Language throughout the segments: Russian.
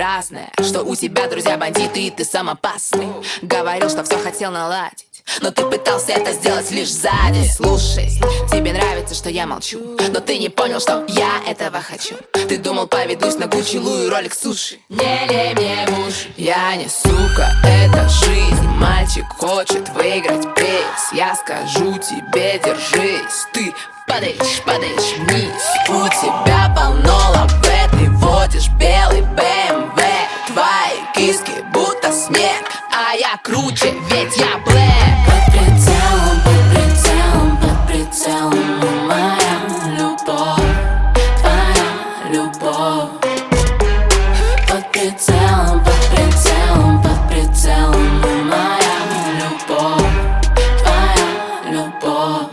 разное, что у тебя друзья бандиты и ты сам опасный. Говорил, что все хотел наладить, но ты пытался это сделать лишь сзади. Слушай, тебе нравится, что я молчу, но ты не понял, что я этого хочу. Ты думал, поведусь на Гуччи, Луи, ролик, суши. Не лей мне в уши. Я не сука, это жизнь. Мальчик хочет выиграть приз. Я скажу тебе, держись. Ты падаешь вниз. У тебя полно лавэ, ты водишь белый БМВ. Твои киски будто снег, а я круче, ведь я блэк. Под прицелом, под прицелом, под прицелом моя любовь, твоя любовь. Под прицелом, под прицелом, под прицелом моя любовь, твоя любовь.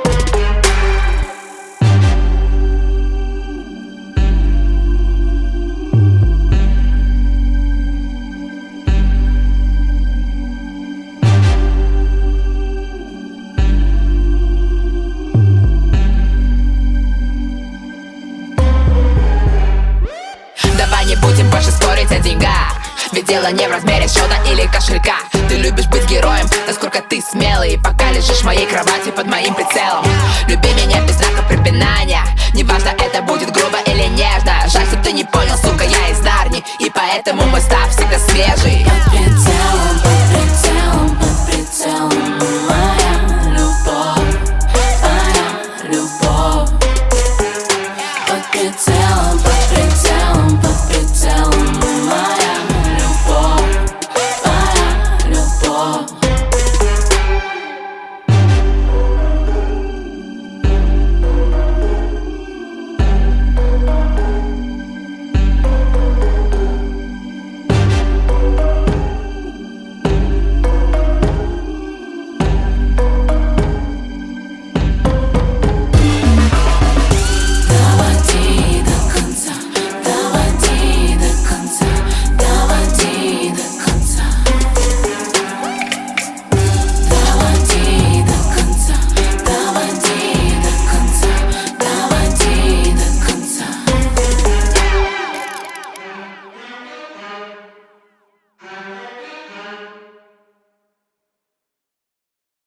Не будем больше спорить о деньгах, ведь дело не в размере счета или кошелька. Ты любишь быть героем, насколько ты смелый, пока лежишь в моей кровати под моим прицелом. Люби меня без знака препинания, неважно, это будет грубо или нежно. Жаль, что ты не понял, сука, я из Нарнии, и поэтому мой став всегда свежий.